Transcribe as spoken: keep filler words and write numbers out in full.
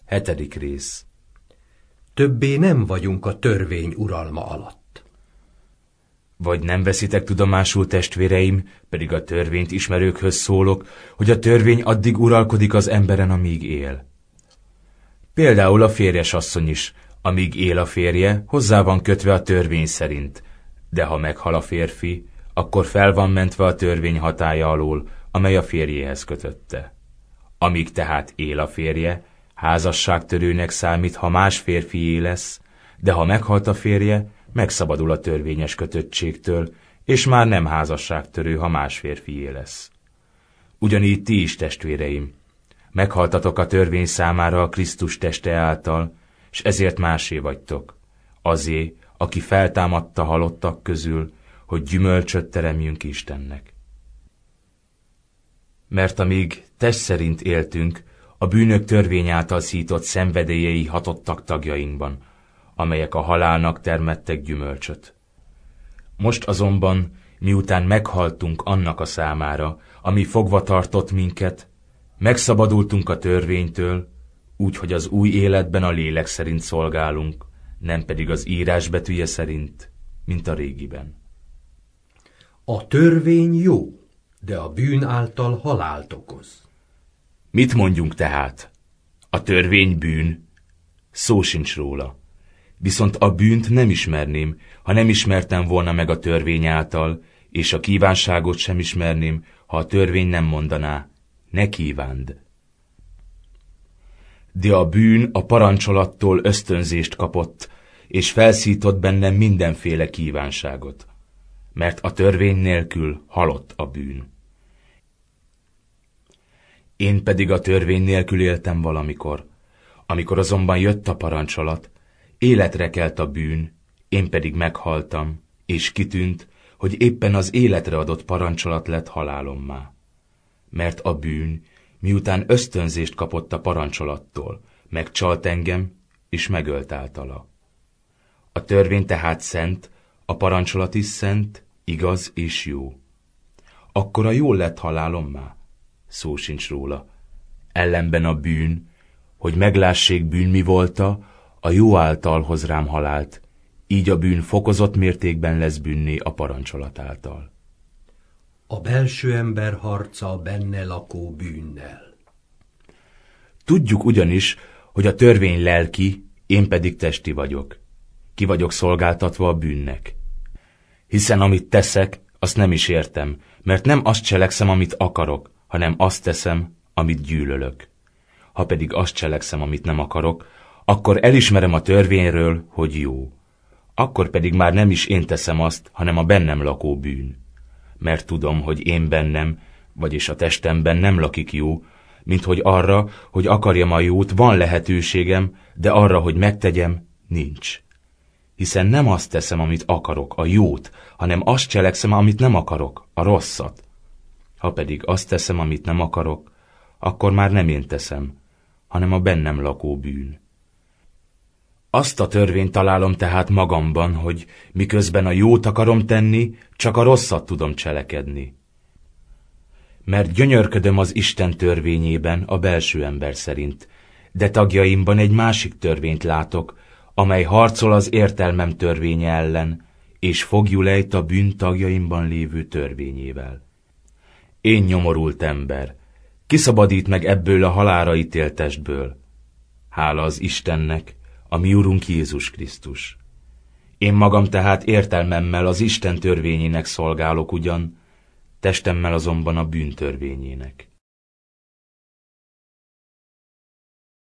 Hetedik rész. Többé nem vagyunk a törvény uralma alatt. Vagy nem veszitek tudomásul, testvéreim, pedig a törvényt ismerőkhöz szólok, hogy a törvény addig uralkodik az emberen, amíg él. Például a férjes asszony is, amíg él a férje, hozzá van kötve a törvény szerint, de ha meghal a férfi, akkor fel van mentve a törvény hatálya alól, amely a férjéhez kötötte. Amíg tehát él a férje, házasságtörőnek számít, ha más férfié lesz, de ha meghalt a férje, megszabadul a törvényes kötöttségtől, és már nem házasságtörő, ha más férfié lesz. Ugyanígy ti is, testvéreim, meghaltatok a törvény számára a Krisztus teste által, s ezért másé vagytok, azé, aki feltámadta halottak közül, hogy gyümölcsöt teremjünk Istennek. Mert amíg test szerint éltünk, a bűnök törvény által szított szenvedélyei hatottak tagjainkban, amelyek a halálnak termettek gyümölcsöt. Most azonban, miután meghaltunk annak a számára, ami fogva tartott minket, megszabadultunk a törvénytől, úgy, hogy az új életben a lélek szerint szolgálunk, nem pedig az írás betűje szerint, mint a régiben. A törvény jó, de a bűn által halált okoz. Mit mondjunk tehát? A törvény bűn? Szó sincs róla. Viszont a bűnt nem ismerném, ha nem ismertem volna meg a törvény által, és a kívánságot sem ismerném, ha a törvény nem mondaná, ne kívánd. De a bűn a parancsolattól ösztönzést kapott, és felszított bennem mindenféle kívánságot, mert a törvény nélkül halott a bűn. Én pedig a törvény nélkül éltem valamikor, amikor azonban jött a parancsolat, életre kelt a bűn, én pedig meghaltam, és kitűnt, hogy éppen az életre adott parancsolat lett halálommá. Mert a bűn, miután ösztönzést kapott a parancsolattól, megcsalt engem, és megölt általa. A törvény tehát szent, a parancsolat is szent, igaz és jó. Akkor a jól lett halálommá? Szó sincs róla. Ellenben a bűn, hogy meglássék bűn mi volta, a jó által hoz rám halált, így a bűn fokozott mértékben lesz bűnné a parancsolat által. A belső ember harca a benne lakó bűnnel. Tudjuk ugyanis, hogy a törvény lelki, én pedig testi vagyok. Ki vagyok szolgáltatva a bűnnek. Hiszen amit teszek, azt nem is értem, mert nem azt cselekszem, amit akarok, hanem azt teszem, amit gyűlölök. Ha pedig azt cselekszem, amit nem akarok, akkor elismerem a törvényről, hogy jó. Akkor pedig már nem is én teszem azt, hanem a bennem lakó bűn. Mert tudom, hogy én bennem, vagyis a testemben nem lakik jó, mint hogy arra, hogy akarjam a jót, van lehetőségem, de arra, hogy megtegyem, nincs. Hiszen nem azt teszem, amit akarok, a jót, hanem azt cselekszem, amit nem akarok, a rosszat. Ha pedig azt teszem, amit nem akarok, akkor már nem én teszem, hanem a bennem lakó bűn. Azt a törvényt találom tehát magamban, hogy miközben a jót akarom tenni, csak a rosszat tudom cselekedni. Mert gyönyörködöm az Isten törvényében a belső ember szerint, de tagjaimban egy másik törvényt látok, amely harcol az értelmem törvénye ellen, és fogjul ejt a bűn tagjaimban lévő törvényével. Én nyomorult ember, kiszabadít meg ebből a halálra ítélt testből. Hála az Istennek, a mi Urunk Jézus Krisztus. Én magam tehát értelmemmel az Isten törvényének szolgálok ugyan, testemmel azonban a bűn törvényének.